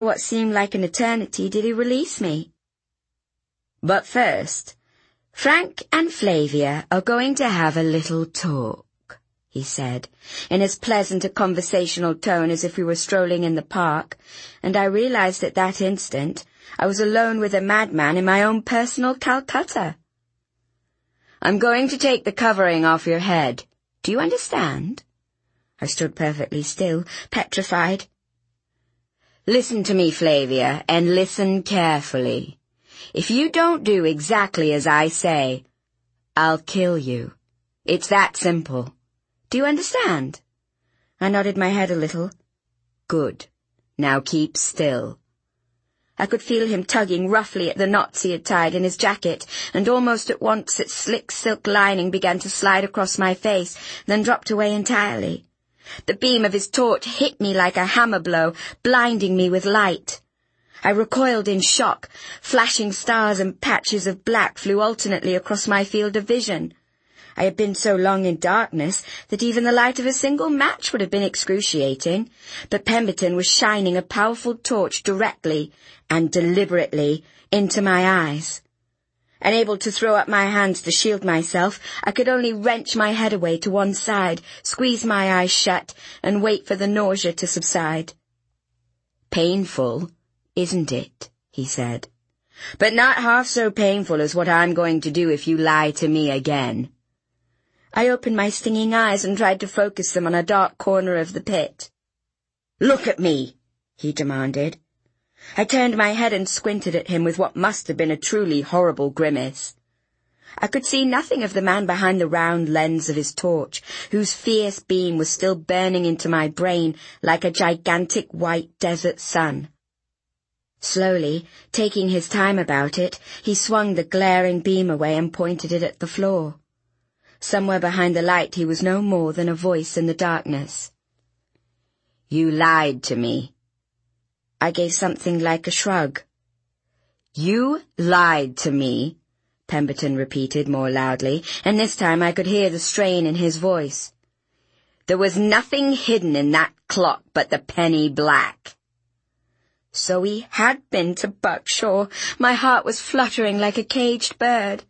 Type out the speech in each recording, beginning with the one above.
what seemed like an eternity did he release me. "But first, Frank and Flavia are going to have a little talk," he said, in as pleasant a conversational tone as if we were strolling in the park, and I realized at that instant I was alone with a madman in my own personal Calcutta. "I'm going to take the covering off your head. Do you understand?" I stood perfectly still, petrified. "Listen to me, Flavia, and listen carefully. If you don't do exactly as I say, I'll kill you. It's that simple. Do you understand?" I nodded my head a little. "Good. Now keep still." I could feel him tugging roughly at the knots he had tied in his jacket, and almost at once its slick silk lining began to slide across my face, then dropped away entirely. The beam of his torch hit me like a hammer blow, blinding me with light. I recoiled in shock. Flashing stars and patches of black flew alternately across my field of vision. I had been so long in darkness that even the light of a single match would have been excruciating, but Pemberton was shining a powerful torch directly and deliberately into my eyes. Unable to throw up my hands to shield myself, I could only wrench my head away to one side, squeeze my eyes shut, and wait for the nausea to subside. "Painful, isn't it?" he said. "But not half so painful as what I'm going to do if you lie to me again." I opened my stinging eyes and tried to focus them on a dark corner of the pit. "Look at me," he demanded. I turned my head and squinted at him with what must have been a truly horrible grimace. I could see nothing of the man behind the round lens of his torch, whose fierce beam was still burning into my brain like a gigantic white desert sun. Slowly, taking his time about it, he swung the glaring beam away and pointed it at the floor. Somewhere behind the light he was no more than a voice in the darkness. "You lied to me." I gave something like a shrug. "You lied to me," Pemberton repeated more loudly, and this time I could hear the strain in his voice. "There was nothing hidden in that clock but the penny black." So he had been to Buckshaw. My heart was fluttering like a caged bird.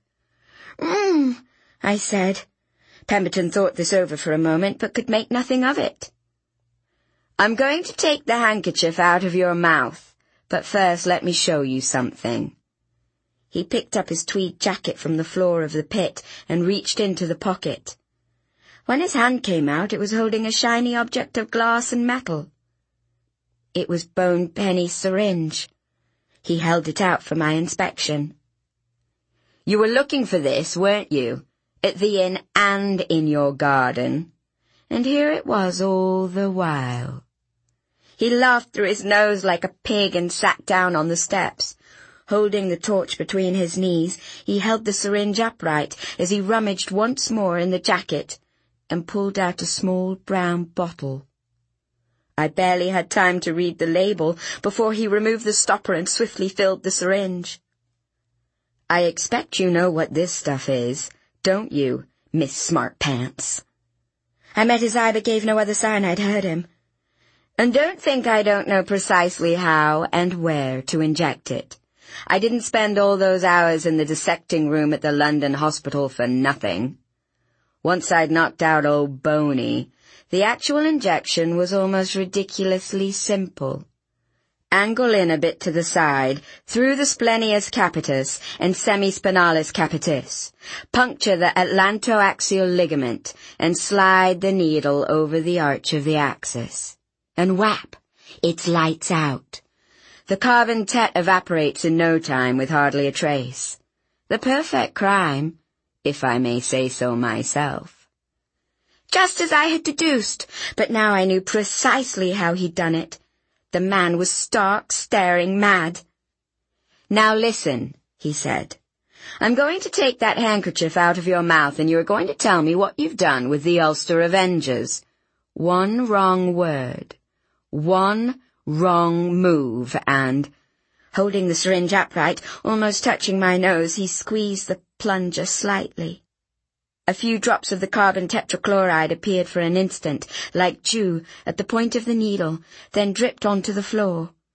I said. Pemberton thought this over for a moment, but could make nothing of it. "I'm going to take the handkerchief out of your mouth, but first let me show you something." He picked up his tweed jacket from the floor of the pit and reached into the pocket. When his hand came out, it was holding a shiny object of glass and metal. It was Bone Penny's syringe. He held it out for my inspection. "You were looking for this, weren't you? At the inn and in your garden. And here it was all the while." He laughed through his nose like a pig and sat down on the steps. Holding the torch between his knees, he held the syringe upright as he rummaged once more in the jacket and pulled out a small brown bottle. I barely had time to read the label before he removed the stopper and swiftly filled the syringe. "I expect you know what this stuff is, don't you, Miss Smartpants?" I met his eye but gave no other sign I'd heard him. "And don't think I don't know precisely how and where to inject it. I didn't spend all those hours in the dissecting room at the London hospital for nothing. Once I'd knocked out old Boney, the actual injection was almost ridiculously simple. Angle in a bit to the side, through the splenius capitis and semispinalis capitis. Puncture the atlantoaxial ligament and slide the needle over the arch of the axis. And whap! It's lights out. The carbon tet evaporates in no time with hardly a trace. The perfect crime, if I may say so myself. Just as I had deduced, but now I knew precisely how he'd done it. The man was stark, staring mad. "Now listen," he said. "I'm going to take that handkerchief out of your mouth and you're going to tell me what you've done with the Ulster Avengers. One wrong word, one wrong move, and—" Holding the syringe upright, almost touching my nose, he squeezed the plunger slightly. A few drops of the carbon tetrachloride appeared for an instant, like dew, at the point of the needle, then dripped onto the floor.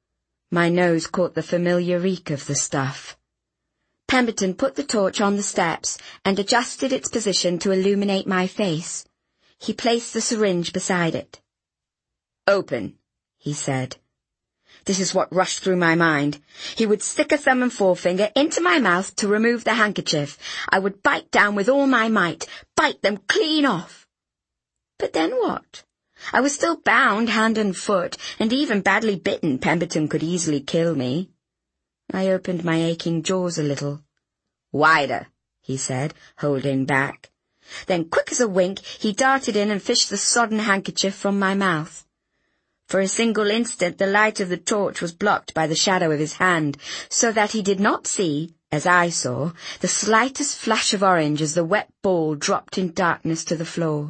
My nose caught the familiar reek of the stuff. Pemberton put the torch on the steps and adjusted its position to illuminate my face. He placed the syringe beside it. "Open," he said. This is what rushed through my mind. He would stick a thumb and forefinger into my mouth to remove the handkerchief. I would bite down with all my might, bite them clean off. But then what? I was still bound hand and foot, and even badly bitten, Pemberton could easily kill me. I opened my aching jaws a little. "Wider," he said, holding back. Then, quick as a wink, he darted in and fished the sodden handkerchief from my mouth. For a single instant the light of the torch was blocked by the shadow of his hand, so that he did not see, as I saw, the slightest flash of orange as the wet ball dropped in darkness to the floor.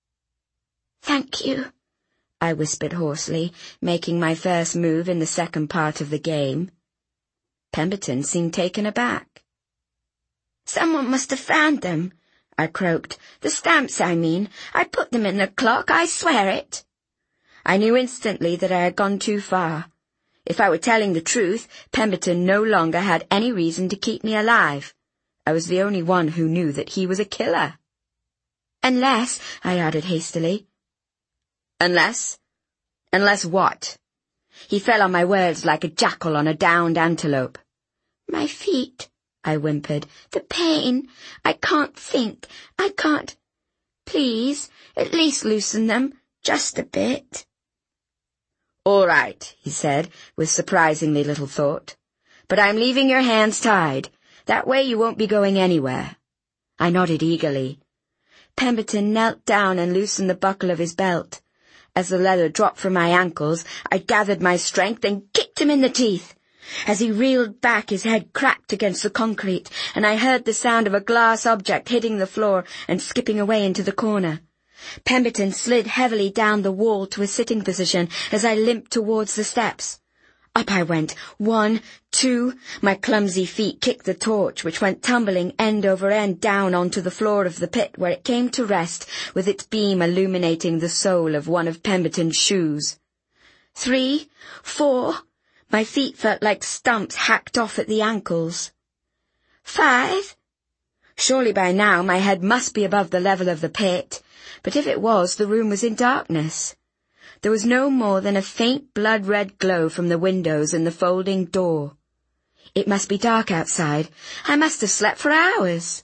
"Thank you," I whispered hoarsely, making my first move in the second part of the game. Pemberton seemed taken aback. "Someone must have found them," I croaked. "The stamps, I mean. I put them in the clock, I swear it." I knew instantly that I had gone too far. If I were telling the truth, Pemberton no longer had any reason to keep me alive. I was the only one who knew that he was a killer. "Unless," I added hastily. "Unless? Unless what?" He fell on my words like a jackal on a downed antelope. "My feet," I whimpered. "The pain. I can't think. I can't. Please, at least loosen them, just a bit." "All right," he said, with surprisingly little thought. "But I'm leaving your hands tied. That way you won't be going anywhere." I nodded eagerly. Pemberton knelt down and loosened the buckle of his belt. As the leather dropped from my ankles, I gathered my strength and kicked him in the teeth. As he reeled back, his head cracked against the concrete, and I heard the sound of a glass object hitting the floor and skipping away into the corner. Pemberton slid heavily down the wall to a sitting position as I limped towards the steps. Up I went. 1, 2. My clumsy feet kicked the torch, which went tumbling end over end down onto the floor of the pit, where it came to rest, with its beam illuminating the sole of one of Pemberton's shoes. 3, 4. My feet felt like stumps hacked off at the ankles. 5. Surely by now my head must be above the level of the pit. But if it was, the room was in darkness. There was no more than a faint blood-red glow from the windows and the folding door. It must be dark outside. I must have slept for hours.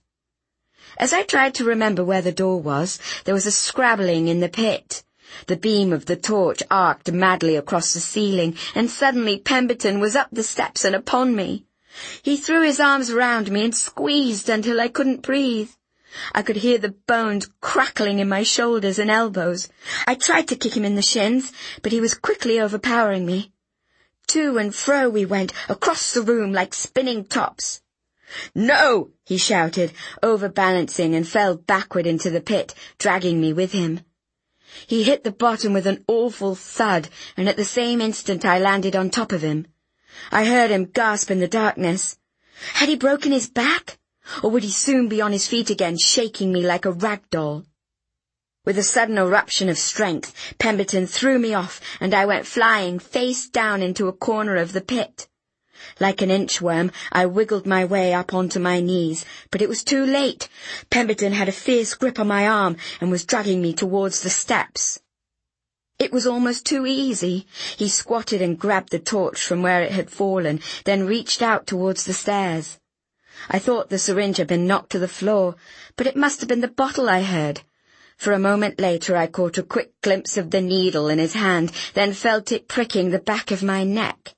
As I tried to remember where the door was, there was a scrabbling in the pit. The beam of the torch arced madly across the ceiling, and suddenly Pemberton was up the steps and upon me. He threw his arms round me and squeezed until I couldn't breathe. I could hear the bones crackling in my shoulders and elbows. I tried to kick him in the shins, but he was quickly overpowering me. To and fro we went, across the room like spinning tops. "No!" he shouted, overbalancing, and fell backward into the pit, dragging me with him. He hit the bottom with an awful thud, and at the same instant I landed on top of him. I heard him gasp in the darkness. Had he broken his back? Or would he soon be on his feet again, shaking me like a rag doll? With a sudden eruption of strength, Pemberton threw me off, and I went flying face down into a corner of the pit. Like an inchworm, I wiggled my way up onto my knees, but it was too late. Pemberton had a fierce grip on my arm and was dragging me towards the steps. It was almost too easy. He squatted and grabbed the torch from where it had fallen, then reached out towards the stairs. I thought the syringe had been knocked to the floor, but it must have been the bottle I heard. For a moment later I caught a quick glimpse of the needle in his hand, then felt it pricking the back of my neck.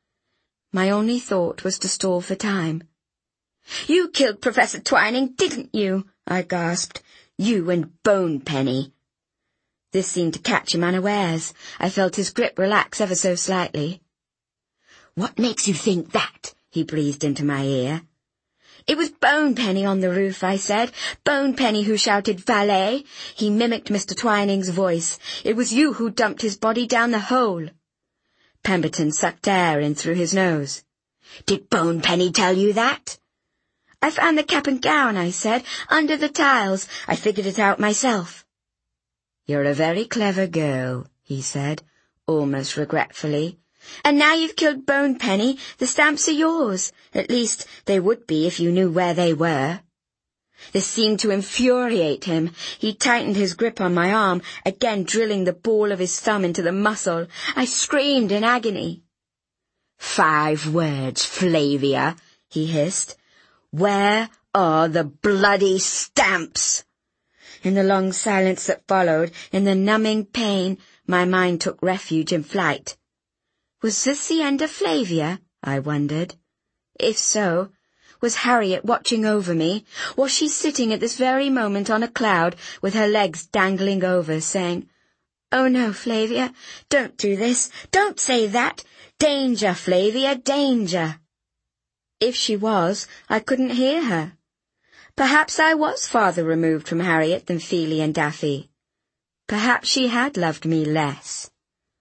My only thought was to stall for time. "You killed Professor Twining, didn't you?" I gasped. "You and Bonepenny." This seemed to catch him unawares. I felt his grip relax ever so slightly. "What makes you think that?" he breathed into my ear. "It was Bonepenny on the roof," I said. "Bonepenny who shouted, 'Valet!' He mimicked Mr. Twining's voice. It was you who dumped his body down the hole." Pemberton sucked air in through his nose. "Did Bonepenny tell you that?" "I found the cap and gown," I said, "under the tiles. I figured it out myself." "You're a very clever girl," he said, almost regretfully. And now you've killed Bonepenny, the stamps are yours. At least, they would be if you knew where they were. This seemed to infuriate him. He tightened his grip on my arm, again drilling the ball of his thumb into the muscle. I screamed in agony. 5 words, Flavia, he hissed. Where are the bloody stamps? In the long silence that followed, in the numbing pain, my mind took refuge in flight. Was this the end of Flavia? I wondered. If so, was Harriet watching over me? Was she sitting at this very moment on a cloud with her legs dangling over, saying, "Oh no, Flavia, don't do this, don't say that. Danger, Flavia, danger." If she was, I couldn't hear her. Perhaps I was farther removed from Harriet than Feely and Daffy. Perhaps she had loved me less.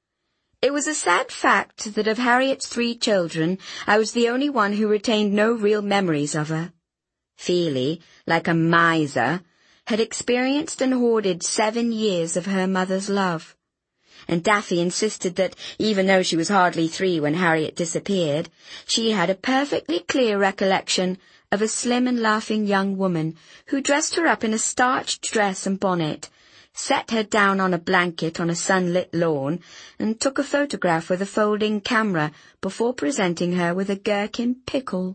It was a sad fact that of Harriet's 3 children, I was the only one who retained no real memories of her. Feely, like a miser, had experienced and hoarded 7 years of her mother's love. And Daffy insisted that, even though she was hardly 3 when Harriet disappeared, she had a perfectly clear recollection of a slim and laughing young woman who dressed her up in a starched dress and bonnet, set her down on a blanket on a sunlit lawn, and took a photograph with a folding camera before presenting her with a gherkin pickle.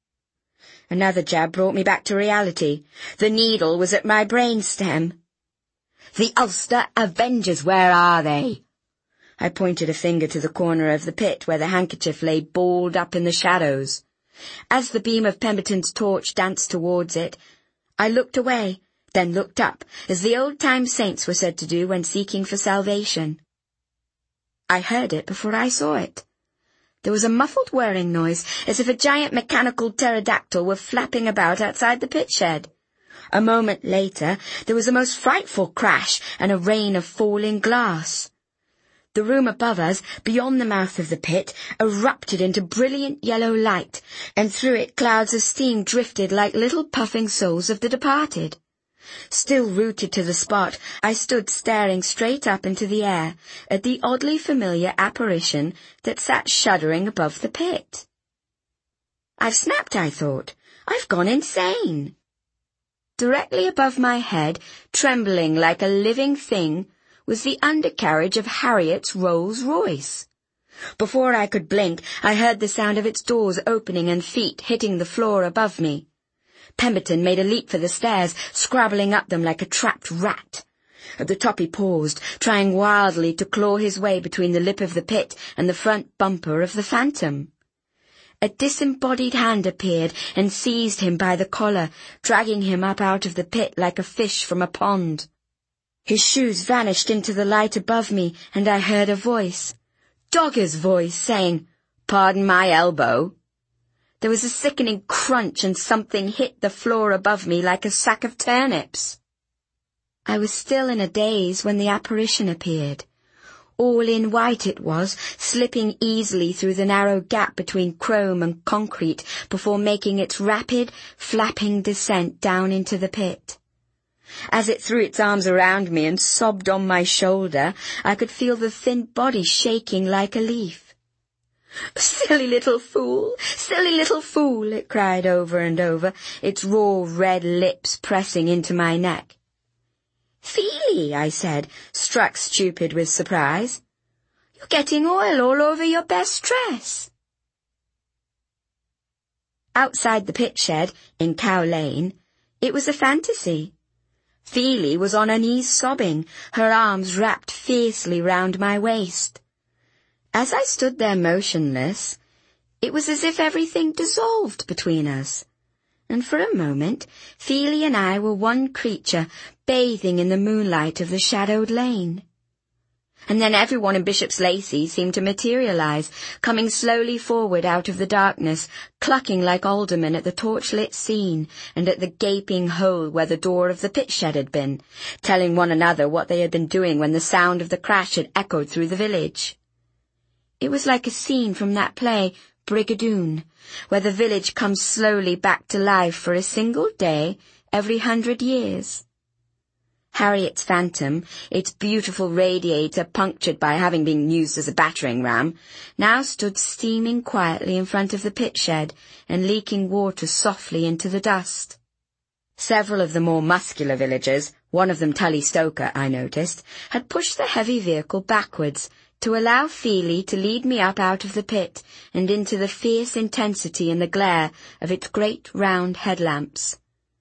Another jab brought me back to reality. The needle was at my brainstem. "The Ulster Avengers, where are they?" I pointed a finger to the corner of the pit where the handkerchief lay balled up in the shadows. As the beam of Pemberton's torch danced towards it, I looked away, then looked up, as the old-time saints were said to do when seeking for salvation. I heard it before I saw it. There was a muffled whirring noise, as if a giant mechanical pterodactyl were flapping about outside the pit shed. A moment later, there was a most frightful crash and a rain of falling glass. The room above us, beyond the mouth of the pit, erupted into brilliant yellow light, and through it clouds of steam drifted like little puffing souls of the departed. Still rooted to the spot, I stood staring straight up into the air at the oddly familiar apparition that sat shuddering above the pit. I've snapped, I thought. I've gone insane. Directly above my head, trembling like a living thing, was the undercarriage of Harriet's Rolls-Royce. Before I could blink, I heard the sound of its doors opening and feet hitting the floor above me. Pemberton made a leap for the stairs, scrabbling up them like a trapped rat. At the top he paused, trying wildly to claw his way between the lip of the pit and the front bumper of the Phantom. A disembodied hand appeared and seized him by the collar, dragging him up out of the pit like a fish from a pond. His shoes vanished into the light above me, and I heard a voice, Dogger's voice, saying, "Pardon my elbow." There was a sickening crunch and something hit the floor above me like a sack of turnips. I was still in a daze when the apparition appeared. All in white it was, slipping easily through the narrow gap between chrome and concrete before making its rapid, flapping descent down into the pit. As it threw its arms around me and sobbed on my shoulder, I could feel the thin body shaking like a leaf. "Silly little fool, it cried over and over, its raw red lips pressing into my neck. "Feely," I said, struck stupid with surprise. "You're getting oil all over your best dress." Outside the pit shed, in Cow Lane, it was a fantasy. Feely was on her knees sobbing, her arms wrapped fiercely round my waist. As I stood there motionless, it was as if everything dissolved between us, and for a moment Feely and I were one creature bathing in the moonlight of the shadowed lane. And then everyone in Bishop's Lacey seemed to materialize, coming slowly forward out of the darkness, clucking like aldermen at the torchlit scene and at the gaping hole where the door of the pit shed had been, telling one another what they had been doing when the sound of the crash had echoed through the village. It was like a scene from that play, Brigadoon, where the village comes slowly back to life for a single day every 100 years. Harriet's Phantom, its beautiful radiator punctured by having been used as a battering ram, now stood steaming quietly in front of the pit shed and leaking water softly into the dust. Several of the more muscular villagers, one of them Tully Stoker, I noticed, had pushed the heavy vehicle backwards to allow Feely to lead me up out of the pit and into the fierce intensity and the glare of its great round headlamps.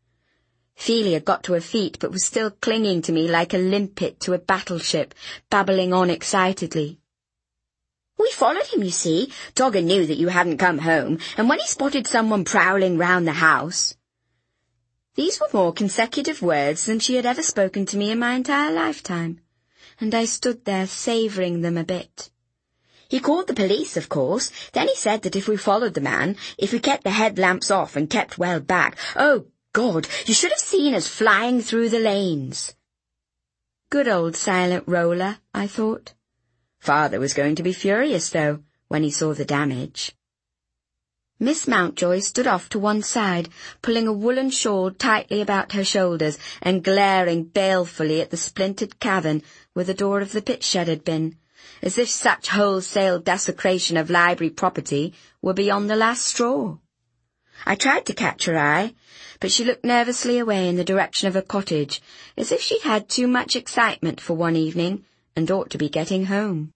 Feely had got to her feet, but was still clinging to me like a limpet to a battleship, babbling on excitedly. "We followed him, you see. Dogger knew that you hadn't come home, and when he spotted someone prowling round the house—" These were more consecutive words than she had ever spoken to me in my entire lifetime, and I stood there savouring them a bit. "He called the police, of course. Then he said that if we followed the man, if we kept the headlamps off and kept well back— oh, God, you should have seen us flying through the lanes." Good old silent roller, I thought. Father was going to be furious, though, when he saw the damage. Miss Mountjoy stood off to one side, pulling a woolen shawl tightly about her shoulders and glaring balefully at the splintered cavern where the door of the pit shed had been, as if such wholesale desecration of library property were beyond the last straw. I tried to catch her eye, but she looked nervously away in the direction of her cottage, as if she'd had too much excitement for one evening and ought to be getting home.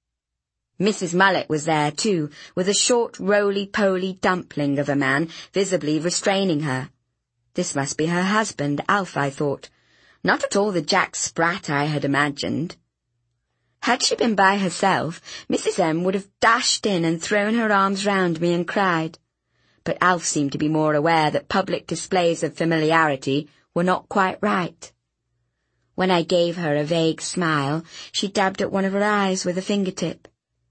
Mrs. Mullet was there, too, with a short, roly-poly dumpling of a man visibly restraining her. This must be her husband, Alf, I thought. Not at all the Jack Sprat I had imagined. Had she been by herself, Mrs. M would have dashed in and thrown her arms round me and cried. But Alf seemed to be more aware that public displays of familiarity were not quite right. When I gave her a vague smile, she dabbed at one of her eyes with a fingertip.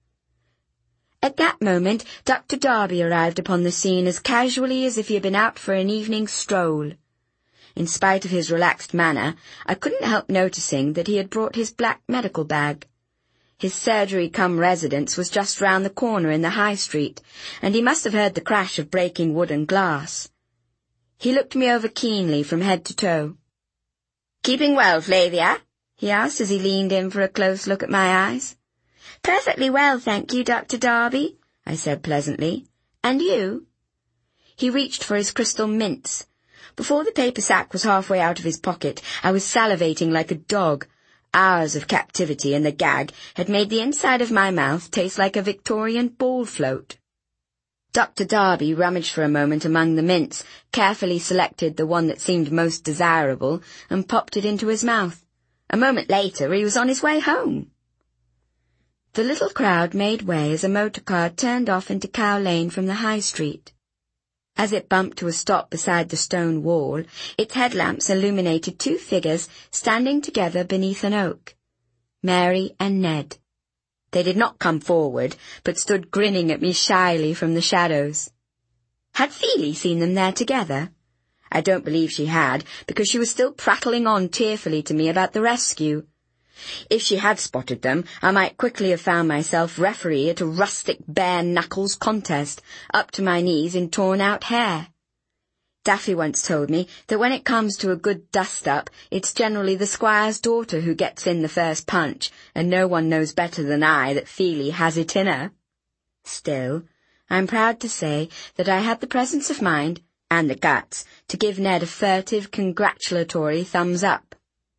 At that moment, Dr. Darby arrived upon the scene as casually as if he had been out for an evening stroll. In spite of his relaxed manner, I couldn't help noticing that he had brought his black medical bag. His surgery-cum-residence was just round the corner in the High Street, and he must have heard the crash of breaking wood and glass. He looked me over keenly from head to toe. "Keeping well, Flavia?" he asked as he leaned in for a close look at my eyes. "Perfectly well, thank you, Dr. Darby," I said pleasantly. "And you?" He reached for his crystal mints. Before the paper sack was halfway out of his pocket, I was salivating like a dog. Hours of captivity and the gag had made the inside of my mouth taste like a Victorian ball float. Dr. Darby rummaged for a moment among the mints, carefully selected the one that seemed most desirable, and popped it into his mouth. A moment later he was on his way home. The little crowd made way as a motor car turned off into Cow Lane from the High Street. As it bumped to a stop beside the stone wall, its headlamps illuminated two figures standing together beneath an oak. Mary and Ned. They did not come forward, but stood grinning at me shyly from the shadows. Had Feely seen them there together? I don't believe she had, because she was still prattling on tearfully to me about the rescue. If she had spotted them, I might quickly have found myself referee at a rustic bare-knuckles contest, up to my knees in torn-out hair. Daffy once told me that when it comes to a good dust-up, it's generally the squire's daughter who gets in the first punch, and no one knows better than I that Feely has it in her. Still, I'm proud to say that I had the presence of mind, and the guts, to give Ned a furtive, congratulatory thumbs-up.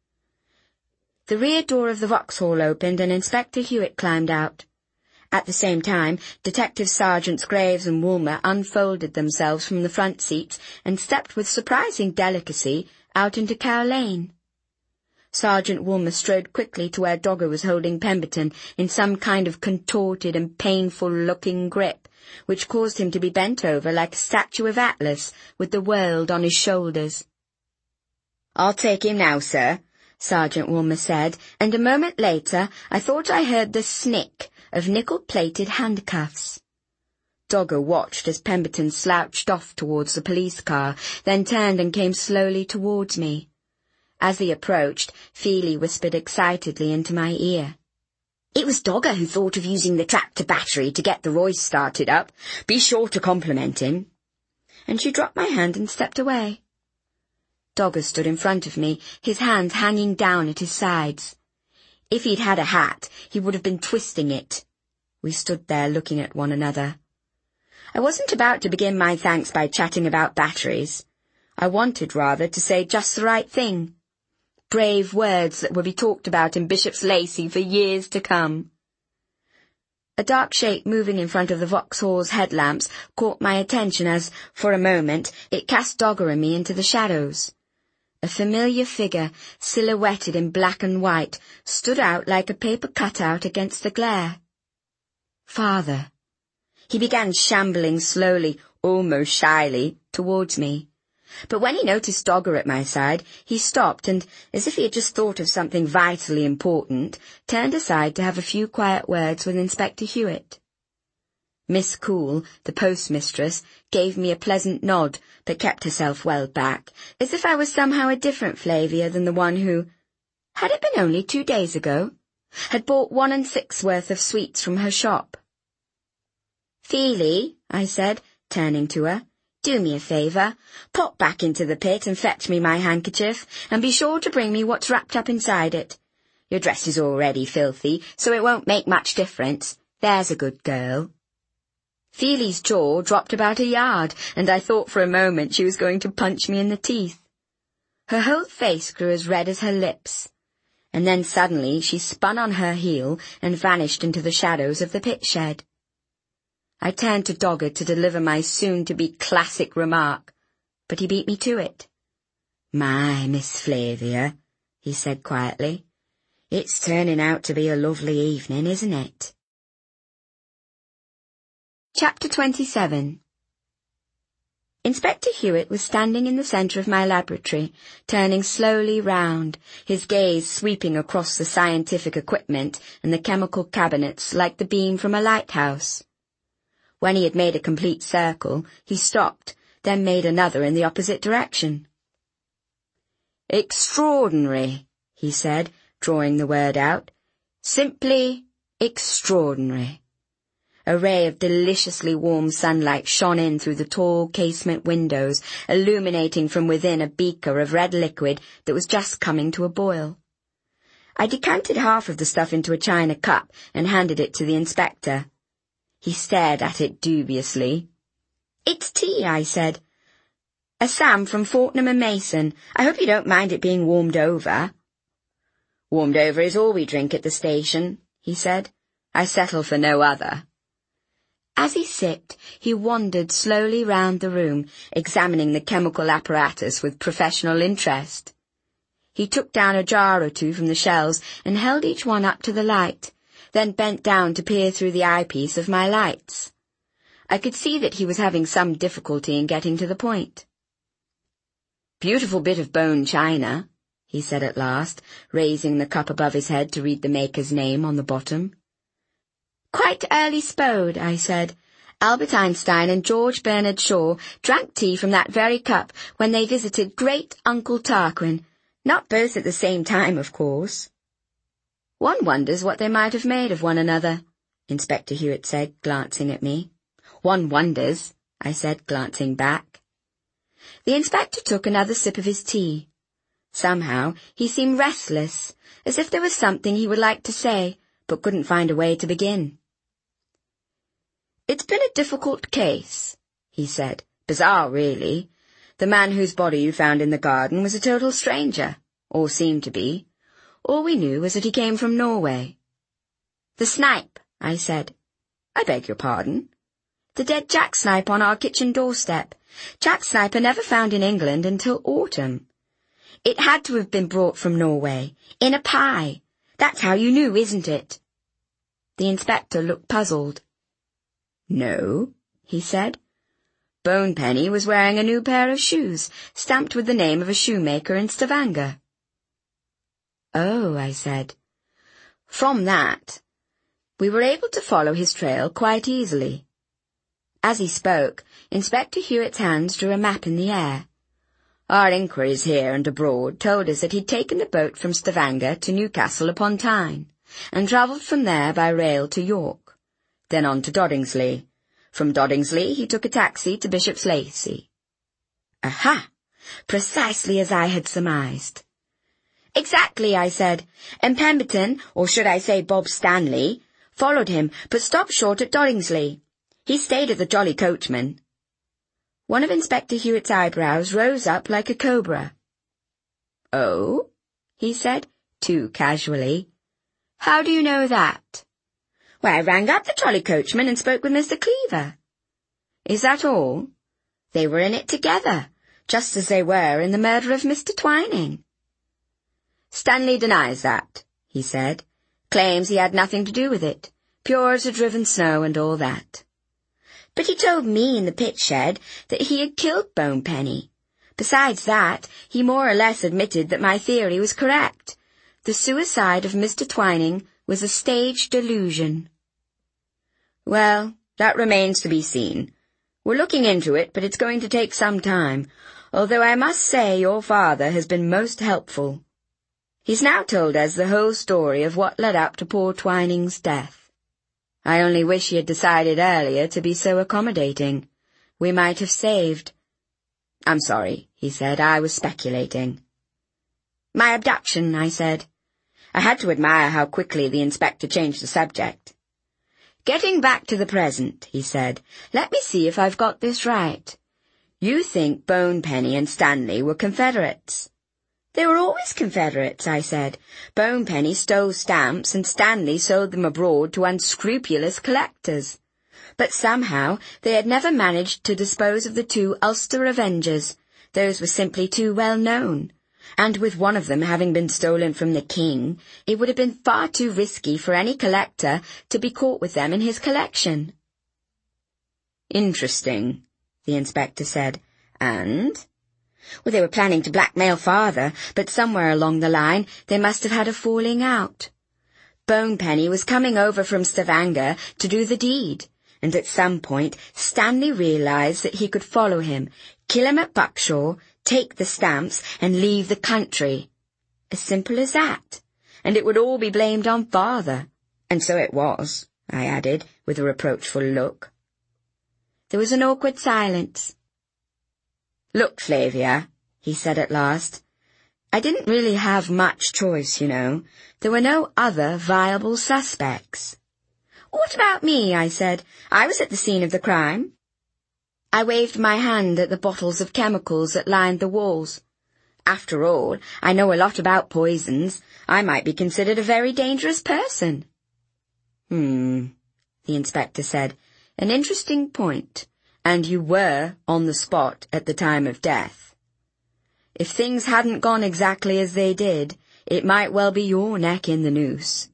The rear door of the Vauxhall opened and Inspector Hewitt climbed out. At the same time, Detective Sergeants Graves and Woolmer unfolded themselves from the front seats and stepped with surprising delicacy out into Cow Lane. Sergeant Woolmer strode quickly to where Dogger was holding Pemberton in some kind of contorted and painful-looking grip, which caused him to be bent over like a statue of Atlas with the world on his shoulders. "I'll take him now, sir," Sergeant Woolmer said, and a moment later I thought I heard the snick of nickel-plated handcuffs. Dogger watched as Pemberton slouched off towards the police car, then turned and came slowly towards me. As he approached, Feely whispered excitedly into my ear. "It was Dogger who thought of using the tractor battery to get the Royce started up. Be sure to compliment him." And she dropped my hand and stepped away. Dogger stood in front of me, his hands hanging down at his sides. If he'd had a hat, he would have been twisting it. We stood there looking at one another. I wasn't about to begin my thanks by chatting about batteries. I wanted, rather, to say just the right thing. Brave words that would be talked about in Bishop's Lacey for years to come. A dark shape moving in front of the Vauxhall's headlamps caught my attention as, for a moment, it cast Dogger and me into the shadows. A familiar figure, silhouetted in black and white, stood out like a paper cutout against the glare. Father. He began shambling slowly, almost shyly, towards me. But when he noticed Dogger at my side, he stopped and, as if he had just thought of something vitally important, turned aside to have a few quiet words with Inspector Hewitt. Miss Cool, the postmistress, gave me a pleasant nod, but kept herself well back, as if I was somehow a different Flavia than the one who, had it been only 2 days ago, had bought 1 6 worth of sweets from her shop. "Feely," I said, turning to her, "do me a favour. Pop back into the pit and fetch me my handkerchief, and be sure to bring me what's wrapped up inside it. Your dress is already filthy, so it won't make much difference. There's a good girl." Feely's jaw dropped about a yard, and I thought for a moment she was going to punch me in the teeth. Her whole face grew as red as her lips, and then suddenly she spun on her heel and vanished into the shadows of the pit shed. I turned to Dogger to deliver my soon-to-be classic remark, but he beat me to it. "My, Miss Flavia," he said quietly, "it's turning out to be a lovely evening, isn't it?" Chapter 27. Inspector Hewitt was standing in the centre of my laboratory, turning slowly round, his gaze sweeping across the scientific equipment and the chemical cabinets like the beam from a lighthouse. When he had made a complete circle, he stopped, then made another in the opposite direction. "Extraordinary," he said, drawing the word out. "Simply extraordinary." A ray of deliciously warm sunlight shone in through the tall casement windows, illuminating from within a beaker of red liquid that was just coming to a boil. I decanted half of the stuff into a china cup and handed it to the inspector. He stared at it dubiously. "It's tea," I said. "A Sam from Fortnum and Mason. I hope you don't mind it being warmed over." "Warmed over is all we drink at the station," he said. "I settle for no other." As he sipped, he wandered slowly round the room, examining the chemical apparatus with professional interest. He took down a jar or two from the shelves and held each one up to the light, then bent down to peer through the eyepiece of my lights. I could see that he was having some difficulty in getting to the point. "Beautiful bit of bone china," he said at last, raising the cup above his head to read the maker's name on the bottom. "Quite early spode," I said. "Albert Einstein and George Bernard Shaw drank tea from that very cup when they visited Great Uncle Tarquin. Not both at the same time, of course." "One wonders what they might have made of one another," Inspector Hewitt said, glancing at me. "One wonders," I said, glancing back. The inspector took another sip of his tea. Somehow he seemed restless, as if there was something he would like to say, but couldn't find a way to begin. "It's been a difficult case," he said. "Bizarre, really. The man whose body you found in the garden was a total stranger, or seemed to be. All we knew was that he came from Norway." "The snipe," I said. "I beg your pardon?" "The dead jacksnipe on our kitchen doorstep. Jacksnipe are never found in England until autumn. It had to have been brought from Norway, in a pie. That's how you knew, isn't it?" The inspector looked puzzled. "No," he said. "Bonepenny was wearing a new pair of shoes, stamped with the name of a shoemaker in Stavanger." "Oh," I said. From that, we were able to follow his trail quite easily. As he spoke, Inspector Hewitt's hands drew a map in the air. Our inquiries here and abroad told us that he'd taken the boat from Stavanger to Newcastle upon Tyne, and travelled from there by rail to York, then on to Doddingsley. From Doddingsley he took a taxi to Bishop's Lacey. "Aha! precisely as I had surmised. "Exactly," I said, and Pemberton, or should I say Bob Stanley, followed him, but stopped short at Doddingsley. He stayed at the Jolly Coachman. One of Inspector Hewitt's eyebrows rose up like a cobra. "Oh?" he said, too casually. "How do you know that?" "Well, I rang up the Jolly Coachman and spoke with Mr. Cleaver." "Is that all?" "They were in it together, just as they were in the murder of Mr. Twining." "Stanley denies that," he said. "Claims he had nothing to do with it. Pure as a driven snow and all that." "But he told me in the pit shed that he had killed Bonepenny. Besides that, he more or less admitted that my theory was correct. The suicide of Mr. Twining was a staged delusion." "Well, that remains to be seen. We're looking into it, but it's going to take some time, although I must say your father has been most helpful. He's now told us the whole story of what led up to poor Twining's death. I only wish he had decided earlier to be so accommodating. We might have saved—" "I'm sorry," he said. "I was speculating." "My abduction," I said. I had to admire how quickly the inspector changed the subject. "Getting back to the present," he said, "let me see if I've got this right. You think Bonepenny and Stanley were Confederates?" "They were always Confederates," I said. "Bonepenny stole stamps and Stanley sold them abroad to unscrupulous collectors. But somehow they had never managed to dispose of the two Ulster Avengers. Those were simply too well known. And with one of them having been stolen from the King, it would have been far too risky for any collector to be caught with them in his collection." "Interesting," the inspector said. "And?" "Well, they were planning to blackmail Father, but somewhere along the line they must have had a falling out. Bonepenny was coming over from Stavanger to do the deed, and at some point Stanley realized that he could follow him, kill him at Buckshaw, take the stamps, and leave the country. As simple as that. And it would all be blamed on Father. And so it was," I added, with a reproachful look. There was an awkward silence. "Look, Flavia," he said at last, "I didn't really have much choice, you know. There were no other viable suspects." "What about me?" I said. "I was at the scene of the crime." I waved my hand at the bottles of chemicals that lined the walls. "After all, I know a lot about poisons. I might be considered a very dangerous person." The inspector said. "An interesting point. And you were on the spot at the time of death. If things hadn't gone exactly as they did, it might well be your neck in the noose."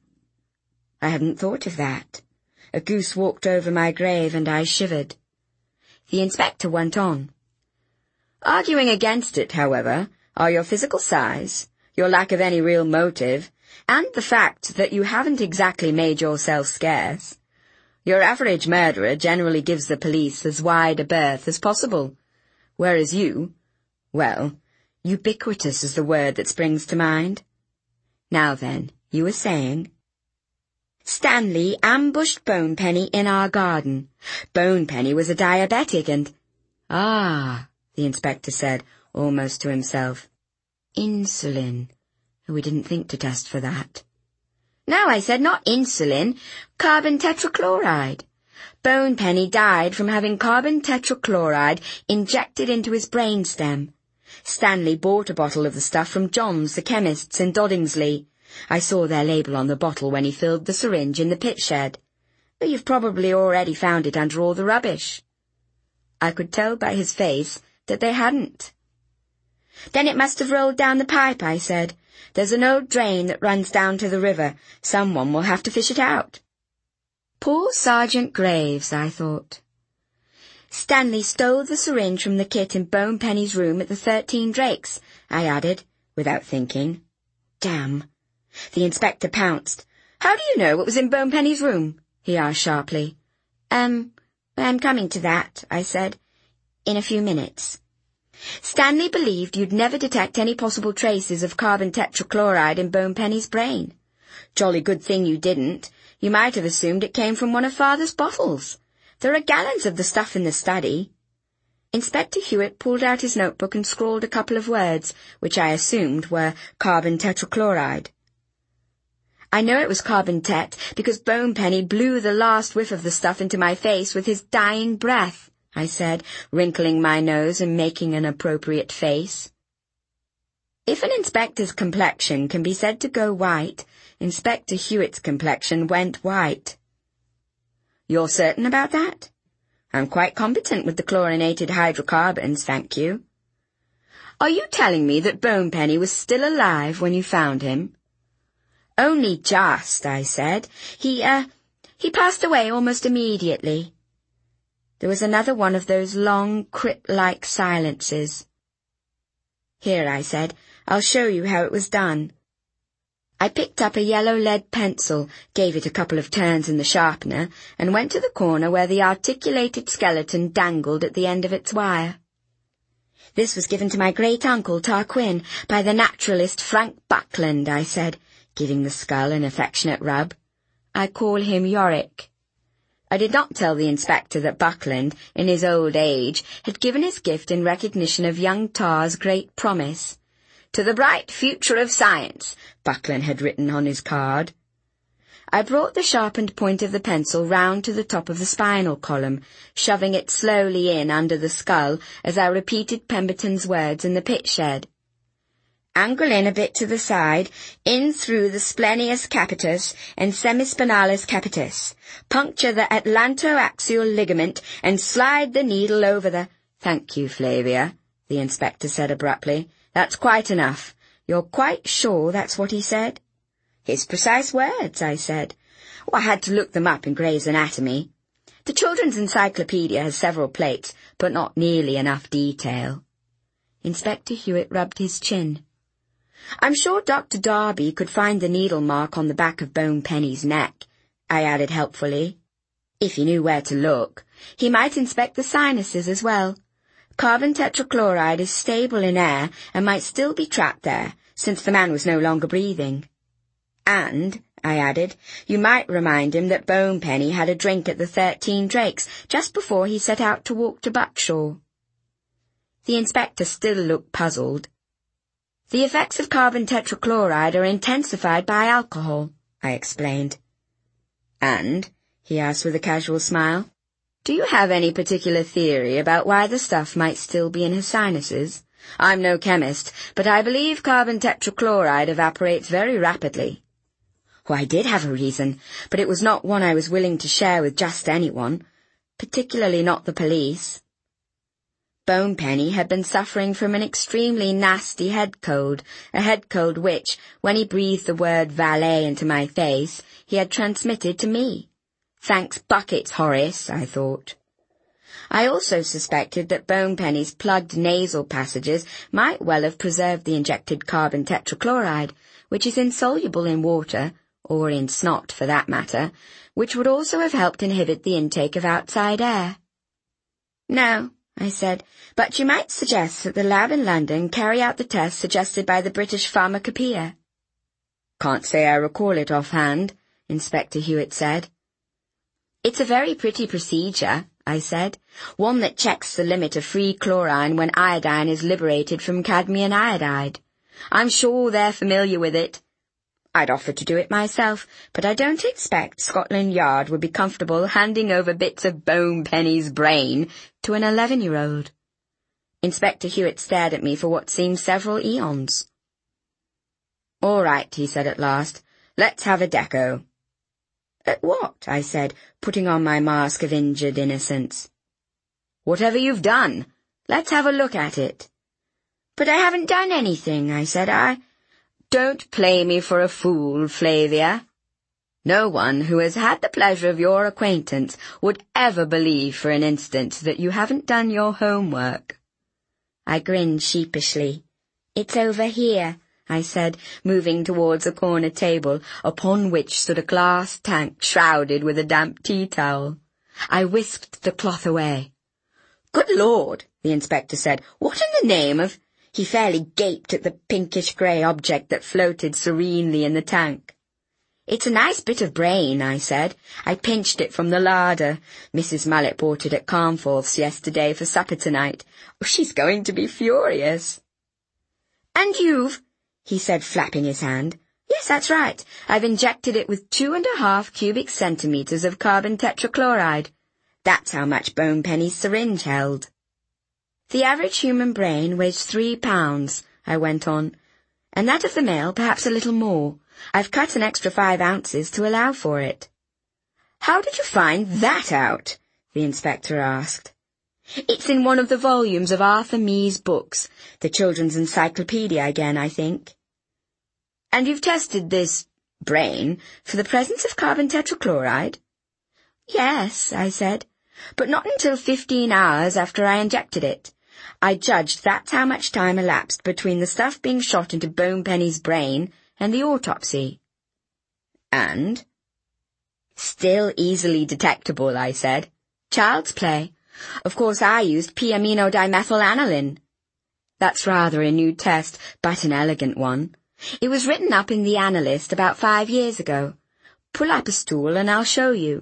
I hadn't thought of that. A goose walked over my grave and I shivered. The inspector went on. "Arguing against it, however, are your physical size, your lack of any real motive, and the fact that you haven't exactly made yourself scarce. Your average murderer generally gives the police as wide a berth as possible, whereas you, well, ubiquitous is the word that springs to mind. Now then, you were saying—" "Stanley ambushed Bonepenny in our garden. Bonepenny was a diabetic and—" "Ah," the inspector said, almost to himself. "Insulin. We didn't think to test for that." "No," I said, "not insulin. Carbon tetrachloride. Bonepenny died from having carbon tetrachloride injected into his brainstem. Stanley bought a bottle of the stuff from John's, the chemist's in Doddingsley. I saw their label on the bottle when he filled the syringe in the pit shed. But you've probably already found it under all the rubbish." I could tell by his face that they hadn't. "Then it must have rolled down the pipe," I said. "There's an old drain that runs down to the river. Someone will have to fish it out." Poor Sergeant Graves, I thought. "Stanley stole the syringe from the kit in Bonepenny's room at the 13 Drakes, I added, without thinking. Damn. The inspector pounced. "How do you know it was in Bonepenny's room?" he asked sharply. I'm coming to that," I said. "In a few minutes. Stanley believed you'd never detect any possible traces of carbon tetrachloride in Bonepenny's brain. Jolly good thing you didn't. You might have assumed it came from one of Father's bottles. There are gallons of the stuff in the study." Inspector Hewitt pulled out his notebook and scrawled a couple of words, which I assumed were carbon tetrachloride. I know it was carbon tet because Bonepenny blew the last whiff of the stuff into my face with his dying breath, I said, wrinkling my nose and making an appropriate face. If an inspector's complexion can be said to go white, Inspector Hewitt's complexion went white. You're certain about that? I'm quite competent with the chlorinated hydrocarbons, thank you. Are you telling me that Bonepenny was still alive when you found him? Only just, I said. He passed away almost immediately. There was another one of those long, crypt-like silences. Here, I said, I'll show you how it was done. I picked up a yellow lead pencil, gave it a couple of turns in the sharpener, and went to the corner where the articulated skeleton dangled at the end of its wire. This was given to my great-uncle, Tarquin, by the naturalist Frank Buckland, I said, giving the skull an affectionate rub. I call him Yorick. I did not tell the inspector that Buckland, in his old age, had given his gift in recognition of young Tar's great promise. To the bright future of science, Buckland had written on his card. I brought the sharpened point of the pencil round to the top of the spinal column, shoving it slowly in under the skull as I repeated Pemberton's words in the pit shed. Angle in a bit to the side, in through the splenius capitis and semispinalis capitis. Puncture the atlantoaxial ligament and slide the needle over the— Thank you, Flavia, the inspector said abruptly. That's quite enough. You're quite sure that's what he said? His precise words, I said. Oh, I had to look them up in Gray's Anatomy. The Children's Encyclopedia has several plates, but not nearly enough detail. Inspector Hewitt rubbed his chin. I'm sure Dr. Darby could find the needle mark on the back of Bonepenny's neck, I added helpfully. If he knew where to look, he might inspect the sinuses as well. Carbon tetrachloride is stable in air and might still be trapped there, since the man was no longer breathing. And, I added, you might remind him that Bonepenny had a drink at the 13 Drakes just before he set out to walk to Buckshaw. The inspector still looked puzzled. The effects of carbon tetrachloride are intensified by alcohol, I explained. And, he asked with a casual smile, do you have any particular theory about why the stuff might still be in his sinuses? I'm no chemist, but I believe carbon tetrachloride evaporates very rapidly. Oh, I did have a reason, but it was not one I was willing to share with just anyone, particularly not the police. Bonepenny had been suffering from an extremely nasty head cold, a head cold which, when he breathed the word valet into my face, he had transmitted to me. Thanks buckets, Horace, I thought. I also suspected that Bonepenny's plugged nasal passages might well have preserved the injected carbon tetrachloride, which is insoluble in water, or in snot for that matter, which would also have helped inhibit the intake of outside air. No, I said, but you might suggest that the lab in London carry out the test suggested by the British Pharmacopoeia. Can't say I recall it offhand, Inspector Hewitt said. It's a very pretty procedure, I said, one that checks the limit of free chlorine when iodine is liberated from cadmium iodide. I'm sure they're familiar with it. I'd offer to do it myself, but I don't expect Scotland Yard would be comfortable handing over bits of Bonepenny's brain to an 11-year-old. Inspector Hewitt stared at me for what seemed several eons. All right, he said at last. Let's have a deco. At what? I said, putting on my mask of injured innocence. Whatever you've done. Let's have a look at it. But I haven't done anything, I said. Don't play me for a fool, Flavia. No one who has had the pleasure of your acquaintance would ever believe for an instant that you haven't done your homework. I grinned sheepishly. It's over here, I said, moving towards a corner table upon which stood a glass tank shrouded with a damp tea towel. I whisked the cloth away. Good Lord, the inspector said. What in the name of— He fairly gaped at the pinkish-grey object that floated serenely in the tank. "It's a nice bit of brain," I said. "I pinched it from the larder. Mrs. Mallet bought it at Carnforth's yesterday for supper tonight. Oh, she's going to be furious." "And you've," he said, flapping his hand. "Yes, that's right. I've injected it with 2.5 cubic centimetres of carbon tetrachloride. That's how much Bone Penny's syringe held." "The average human brain weighs 3 pounds, I went on, "and that of the male perhaps a little more. I've cut an extra 5 ounces to allow for it." "How did you find that out?" the inspector asked. "It's in one of the volumes of Arthur Mee's books, the Children's Encyclopedia again, I think." "And you've tested this brain for the presence of carbon tetrachloride?" "Yes," I said, "but not until 15 hours after I injected it. I judged that's how much time elapsed between the stuff being shot into Bone Penny's brain and the autopsy." "And?" "Still easily detectable," I said. "Child's play. Of course I used p-aminodimethylanilin. That's rather a new test, but an elegant one. It was written up in the Analyst about 5 years ago. Pull up a stool and I'll show you."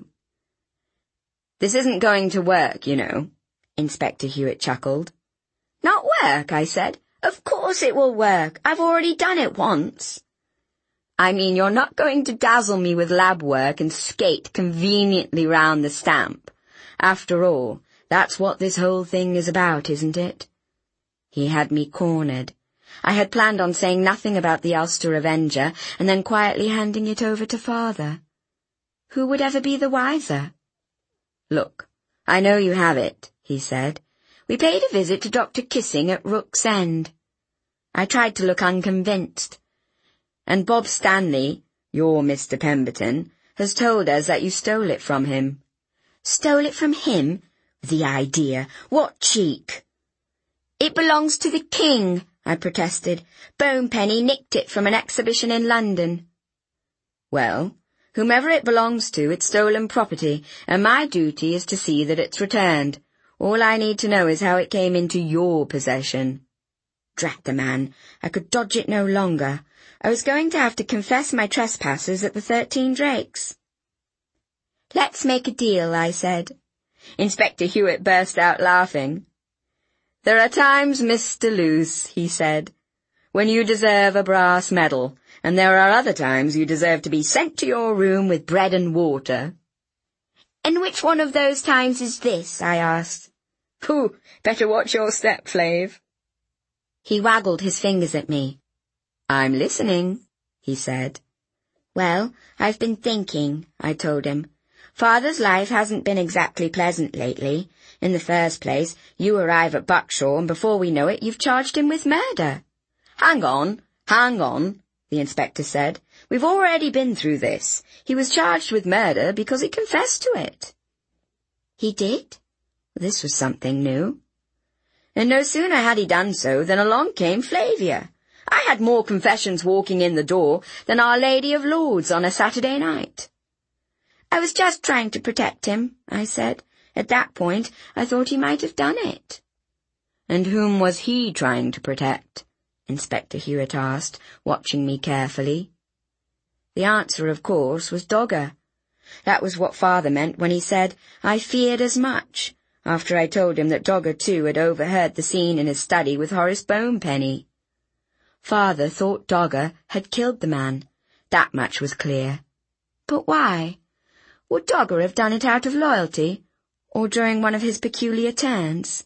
"This isn't going to work, you know," Inspector Hewitt chuckled. "Not work," I said. "Of course it will work. I've already done it once." "I mean, you're not going to dazzle me with lab work and skate conveniently round the stamp. After all, that's what this whole thing is about, isn't it?" He had me cornered. I had planned on saying nothing about the Ulster Avenger and then quietly handing it over to Father. Who would ever be the wiser? "Look, I know you have it," he said. "We paid a visit to Dr. Kissing at Rook's End." I tried to look unconvinced. "And Bob Stanley, your Mr. Pemberton, has told us that you stole it from him." "Stole it from him? The idea! What cheek!" "It belongs to the King," I protested. "Bone Penny nicked it from an exhibition in London." "Well, whomever it belongs to, it's stolen property, and my duty is to see that it's returned. All I need to know is how it came into your possession." Drat the man, I could dodge it no longer. I was going to have to confess my trespasses at the 13 Drakes. "Let's make a deal," I said. Inspector Hewitt burst out laughing. "There are times, Mr. Luce," he said, "when you deserve a brass medal, and there are other times you deserve to be sent to your room with bread and water." "And which one of those times is this?" I asked. "Pooh, better watch your step, Flav." He waggled his fingers at me. "I'm listening," he said. "Well, I've been thinking," I told him. "Father's life hasn't been exactly pleasant lately. In the first place, you arrive at Buckshaw, and before we know it, you've charged him with murder." Hang on, the inspector said. "We've already been through this. He was charged with murder because he confessed to it." "He did?" This was something new. "And no sooner had he done so than along came Flavia. I had more confessions walking in the door than Our Lady of Lourdes on a Saturday night." "I was just trying to protect him," I said. At that point, I thought he might have done it. "And whom was he trying to protect?" Inspector Hewitt asked, watching me carefully. The answer, of course, was Dogger. That was what Father meant when he said, "I feared as much," after I told him that Dogger, too, had overheard the scene in his study with Horace Bone Penny. Father thought Dogger had killed the man. That much was clear. But why? Would Dogger have done it out of loyalty, or during one of his peculiar turns?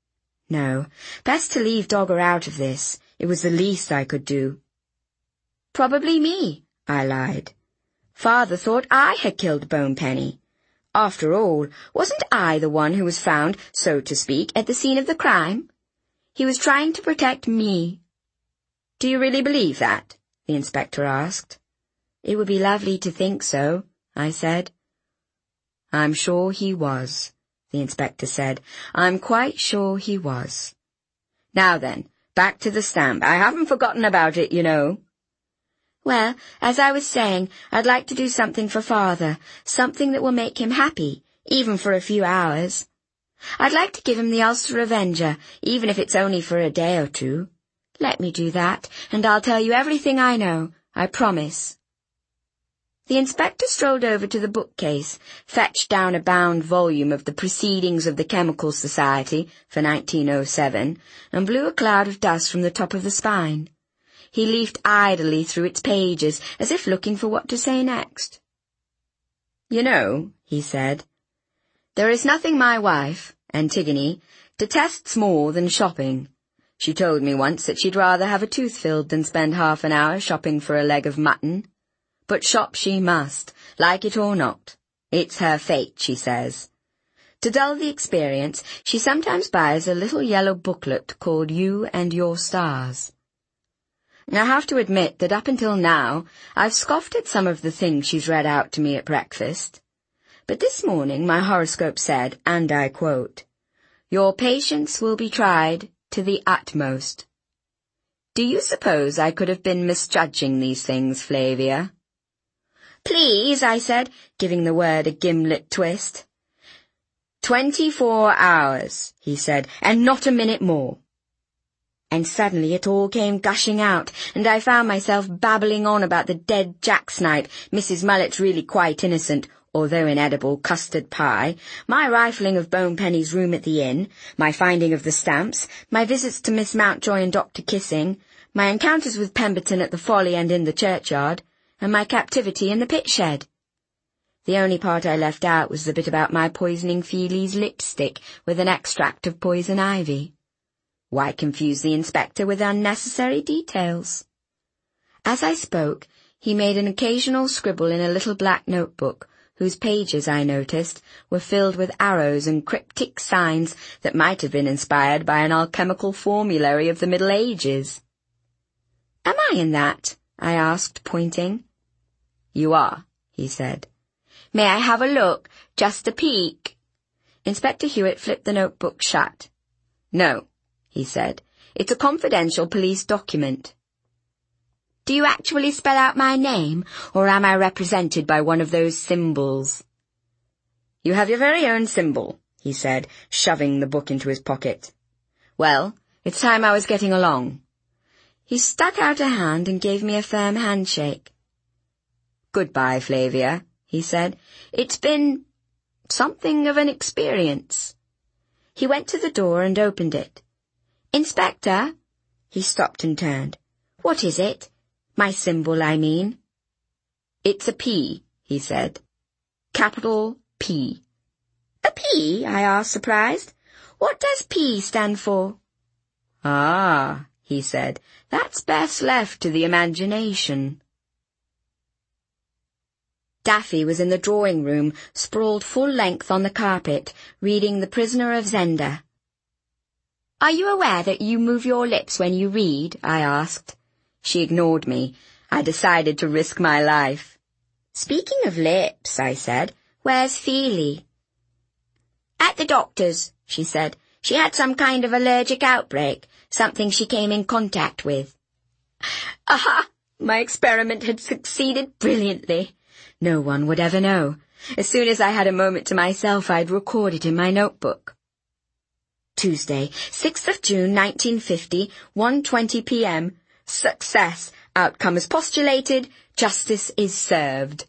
No, best to leave Dogger out of this. It was the least I could do. "Probably me," I lied. "Father thought I had killed Bone Penny. After all, wasn't I the one who was found, so to speak, at the scene of the crime? He was trying to protect me." "Do you really believe that?" the inspector asked. "It would be lovely to think so," I said. "I'm sure he was," the inspector said. "I'm quite sure he was. Now then, back to the stamp. I haven't forgotten about it, you know." "Well, as I was saying, I'd like to do something for Father, something that will make him happy, even for a few hours. I'd like to give him the Ulster Avenger, even if it's only for a day or two. Let me do that, and I'll tell you everything I know, I promise." The inspector strolled over to the bookcase, fetched down a bound volume of the Proceedings of the Chemical Society for 1907, and blew a cloud of dust from the top of the spine. He leafed idly through its pages, as if looking for what to say next. "You know," he said, "there is nothing my wife, Antigone, detests more than shopping. She told me once that she'd rather have a tooth filled than spend half an hour shopping for a leg of mutton. But shop she must, like it or not. It's her fate, she says. To dull the experience, she sometimes buys a little yellow booklet called You and Your Stars. I have to admit that up until now, I've scoffed at some of the things she's read out to me at breakfast. But this morning my horoscope said, and I quote, 'Your patience will be tried to the utmost.' Do you suppose I could have been misjudging these things, Flavia?" "Please," I said, giving the word a gimlet twist. 24 hours, he said, and not a minute more. And suddenly it all came gushing out, and I found myself babbling on about the dead jacksnipe, Mrs. Mullet's really quite innocent, although inedible, custard pie, my rifling of Bonepenny's room at the inn, my finding of the stamps, my visits to Miss Mountjoy and Dr. Kissing, my encounters with Pemberton at the Folly and in the churchyard, and my captivity in the pit shed. The only part I left out was the bit about my poisoning Feely's lipstick with an extract of poison ivy. Why confuse the inspector with unnecessary details? As I spoke, he made an occasional scribble in a little black notebook, whose pages, I noticed, were filled with arrows and cryptic signs that might have been inspired by an alchemical formulary of the Middle Ages. "Am I in that?" I asked, pointing. "You are," he said. "May I have a look? Just a peek?" Inspector Hewitt flipped the notebook shut. "No," he said. "It's a confidential police document." "Do you actually spell out my name, or am I represented by one of those symbols?" "You have your very own symbol," he said, shoving the book into his pocket. "Well, it's time I was getting along." He stuck out a hand and gave me a firm handshake. "Goodbye, Flavia," he said. "It's been something of an experience." He went to the door and opened it. "Inspector?" He stopped and turned. "What is it? My symbol, I mean." "It's a P," he said. "Capital P." "A P?" I asked, surprised. "What does P stand for?" "Ah," he said, "that's best left to the imagination." Daffy was in the drawing-room, sprawled full length on the carpet, reading The Prisoner of Zenda. "Are you aware that you move your lips when you read?" I asked. She ignored me. I decided to risk my life. "Speaking of lips," I said, "where's Feely?" "At the doctor's," she said. "She had some kind of allergic outbreak, something she came in contact with." Aha! My experiment had succeeded brilliantly. No one would ever know. As soon as I had a moment to myself, I'd record it in my notebook. Tuesday, 6th of June, 1950, 1:20 p.m. Success. Outcome as postulated. Justice is served.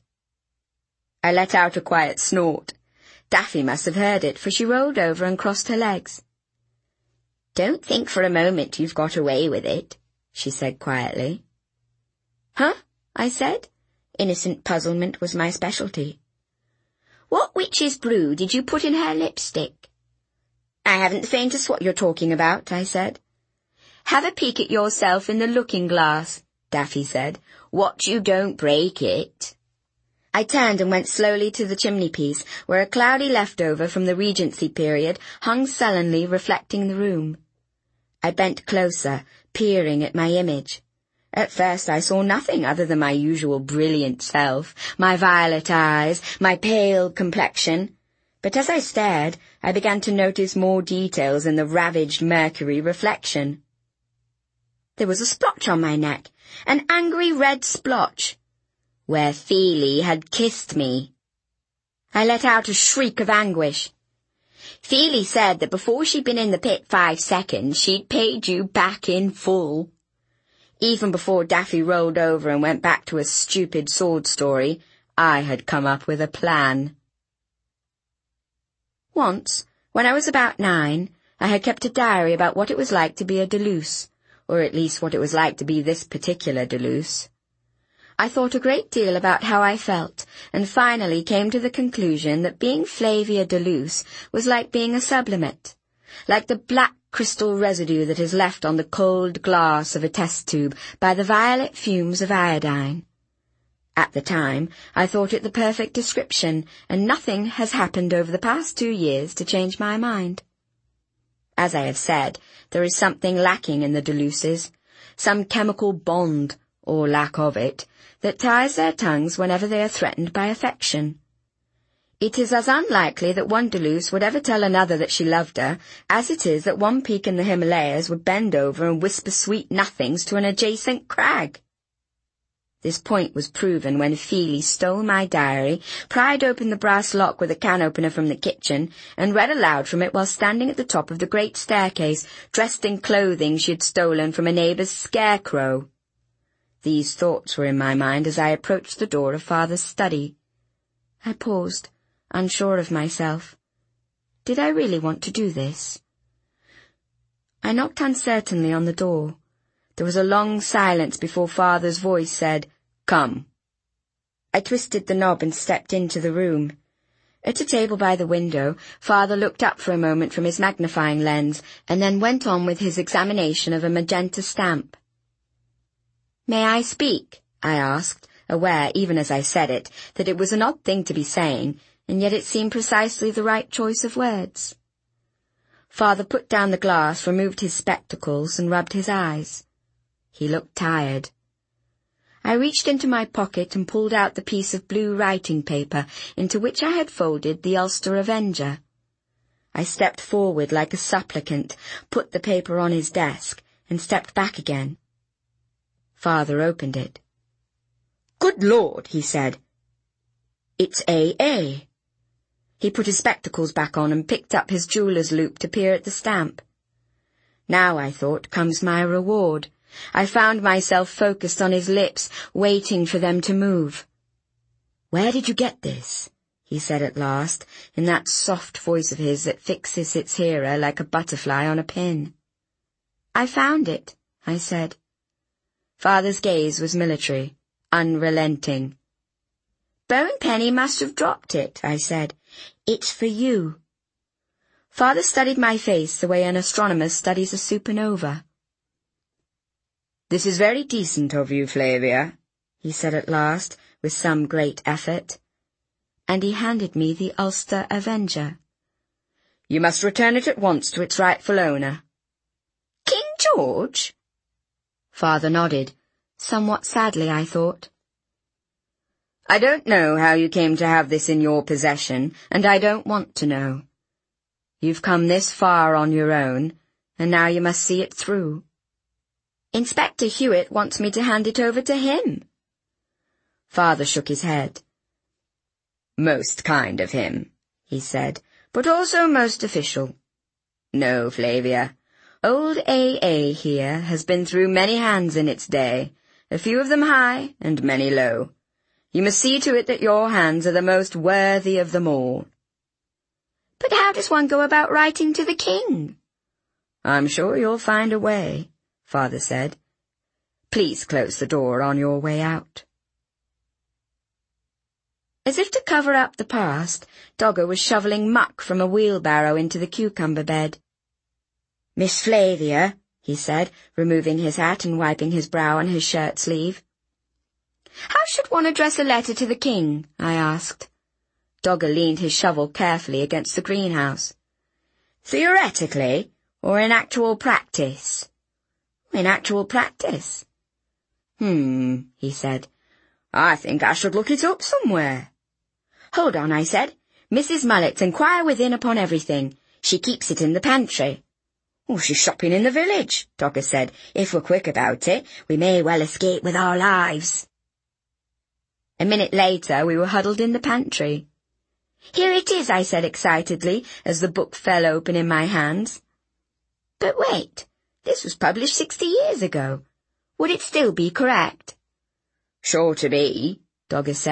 I let out a quiet snort. Daffy must have heard it, for she rolled over and crossed her legs. "Don't think for a moment you've got away with it," she said quietly. "Huh?" I said. Innocent puzzlement was my specialty. "What witch's brew did you put in her lipstick?" "I haven't the faintest what you're talking about," I said. "Have a peek at yourself in the looking-glass," Daffy said. "Watch you don't break it." I turned and went slowly to the chimney-piece, where a cloudy leftover from the Regency period hung sullenly reflecting the room. I bent closer, peering at my image. At first I saw nothing other than my usual brilliant self, my violet eyes, my pale complexion. But as I stared, I began to notice more details in the ravaged mercury reflection. There was a splotch on my neck, an angry red splotch, where Feely had kissed me. I let out a shriek of anguish. "Feely said that before she'd been in the pit 5 seconds, she'd paid you back in full." Even before Daffy rolled over and went back to a stupid sword story, I had come up with a plan. Once, when I was about 9, I had kept a diary about what it was like to be a Deluse, or at least what it was like to be this particular Deluse. I thought a great deal about how I felt, and finally came to the conclusion that being Flavia Deluse was like being a sublimate, like the black crystal residue that is left on the cold glass of a test tube by the violet fumes of iodine. At the time, I thought it the perfect description, and nothing has happened over the past 2 years to change my mind. As I have said, there is something lacking in the Deluses, some chemical bond, or lack of it, that ties their tongues whenever they are threatened by affection. It is as unlikely that one Deluse would ever tell another that she loved her, as it is that one peak in the Himalayas would bend over and whisper sweet nothings to an adjacent crag. This point was proven when Feely stole my diary, pried open the brass lock with a can opener from the kitchen, and read aloud from it while standing at the top of the great staircase, dressed in clothing she had stolen from a neighbour's scarecrow. These thoughts were in my mind as I approached the door of Father's study. I paused, unsure of myself. Did I really want to do this? I knocked uncertainly on the door. There was a long silence before Father's voice said, "Come." I twisted the knob and stepped into the room. At a table by the window, Father looked up for a moment from his magnifying lens and then went on with his examination of a magenta stamp. "May I speak?" I asked, aware, even as I said it, that it was an odd thing to be saying, and yet it seemed precisely the right choice of words. Father put down the glass, removed his spectacles, and rubbed his eyes. He looked tired. I reached into my pocket and pulled out the piece of blue writing paper into which I had folded the Ulster Avenger. I stepped forward like a supplicant, put the paper on his desk, and stepped back again. Father opened it. "Good Lord," he said. "It's A.A." He put his spectacles back on and picked up his jeweller's loop to peer at the stamp. Now, I thought, comes my reward. I found myself focused on his lips, waiting for them to move. "Where did you get this?" he said at last, in that soft voice of his that fixes its hearer like a butterfly on a pin. "I found it," I said. Father's gaze was military, unrelenting. "Bowen Penny must have dropped it," I said. "It's for you." Father studied my face the way an astronomer studies a supernova. "This is very decent of you, Flavia," he said at last, with some great effort. And he handed me the Ulster Avenger. "You must return it at once to its rightful owner." "King George?" Father nodded, somewhat sadly, I thought. "I don't know how you came to have this in your possession, and I don't want to know. You've come this far on your own, and now you must see it through. Inspector Hewitt wants me to hand it over to him." Father shook his head. "Most kind of him," he said, "but also most official. No, Flavia, old A.A. here has been through many hands in its day, a few of them high and many low. You must see to it that your hands are the most worthy of them all." "But how does one go about writing to the king?" "I'm sure you'll find a way," Father said. "Please close the door on your way out." As if to cover up the past, Dogger was shoveling muck from a wheelbarrow into the cucumber bed. "Miss Flavia," he said, removing his hat and wiping his brow on his shirt sleeve. "How should one address a letter to the king?" I asked. Dogger leaned his shovel carefully against the greenhouse. "Theoretically, or in actual practice?" "In actual practice." He said. "I think I should look it up somewhere." "Hold on," I said. "Mrs. Mullet's inquire within upon everything. She keeps it in the pantry." "Oh, she's shopping in the village," Dogger said. "If we're quick about it, we may well escape with our lives." A minute later, we were huddled in the pantry. "Here it is," I said excitedly, as the book fell open in my hands. But wait, this was published 60 years ago. Would it still be correct? "Sure to be," Dogger said.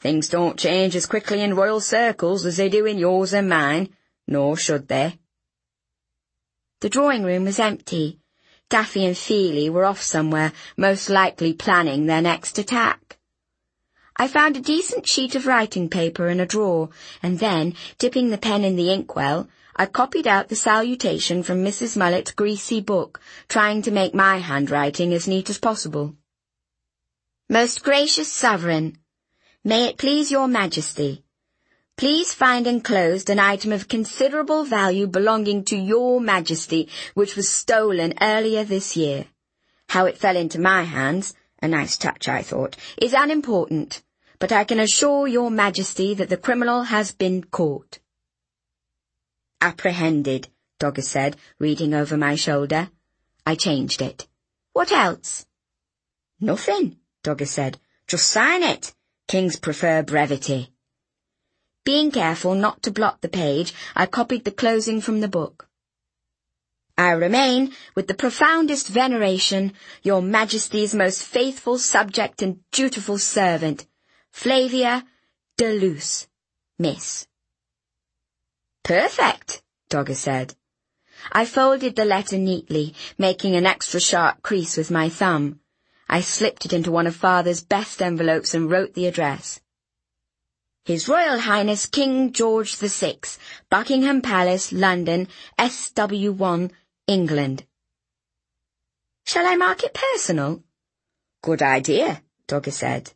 Things don't change as quickly in royal circles as they do in yours and mine, nor should they. The drawing room was empty. Daffy and Feely were off somewhere, most likely planning their next attack. I found a decent sheet of writing paper in a drawer, and then, dipping the pen in the inkwell, I copied out the salutation from Mrs. Mullet's greasy book, trying to make my handwriting as neat as possible. Most gracious Sovereign, may it please your Majesty, please find enclosed an item of considerable value belonging to your Majesty, which was stolen earlier this year. How it fell into my hands, a nice touch I thought, is unimportant, but I can assure your Majesty that the criminal has been caught. Apprehended, Dogger said, reading over my shoulder. I changed it. What else? Nothing, Dogger said. Just sign it. Kings prefer brevity. Being careful not to blot the page, I copied the closing from the book. I remain, with the profoundest veneration, your Majesty's most faithful subject and dutiful servant, Flavia de Luce, Miss. Perfect, Dogger said. I folded the letter neatly, making an extra sharp crease with my thumb. I slipped it into one of Father's best envelopes and wrote the address. His Royal Highness King George VI, Buckingham Palace, London, SW1, England. Shall I mark it personal? Good idea, Dogger said.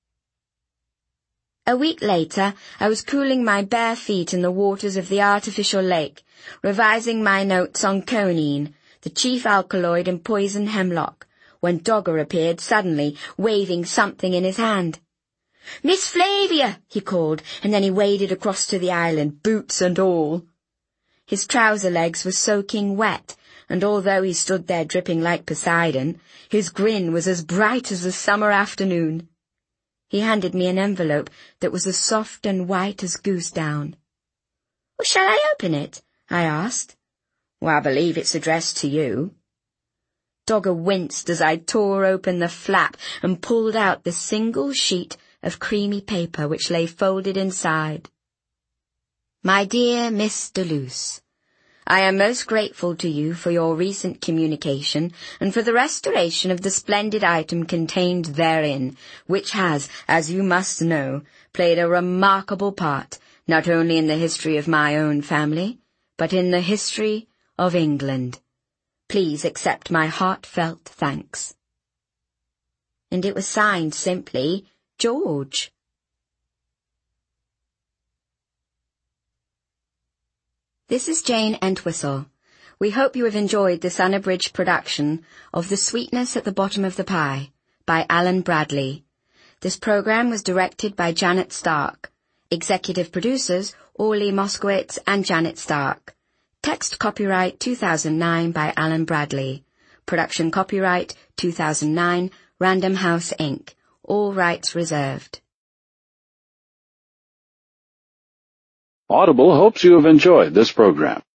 A week later, I was cooling my bare feet in the waters of the artificial lake, revising my notes on quinine, the chief alkaloid in poison hemlock, when Dogger appeared suddenly, waving something in his hand. Miss Flavia, he called, and then he waded across to the island, boots and all. His trouser legs were soaking wet, and although he stood there dripping like Poseidon, his grin was as bright as a summer afternoon. He handed me an envelope that was as soft and white as goose down. Well, shall I open it? I asked. Well, I believe it's addressed to you. Dogger winced as I tore open the flap and pulled out the single sheet of creamy paper which lay folded inside. My dear Miss de Luce, I am most grateful to you for your recent communication and for the restoration of the splendid item contained therein, which has, as you must know, played a remarkable part, not only in the history of my own family, but in the history of England. Please accept my heartfelt thanks. And it was signed simply, George. This is Jane Entwistle. We hope you have enjoyed this unabridged production of The Sweetness at the Bottom of the Pie by Alan Bradley. This program was directed by Janet Stark. Executive producers Orly Moskowitz and Janet Stark. Text copyright 2009 by Alan Bradley. Production copyright 2009 Random House Inc. All rights reserved. Audible hopes you have enjoyed this program.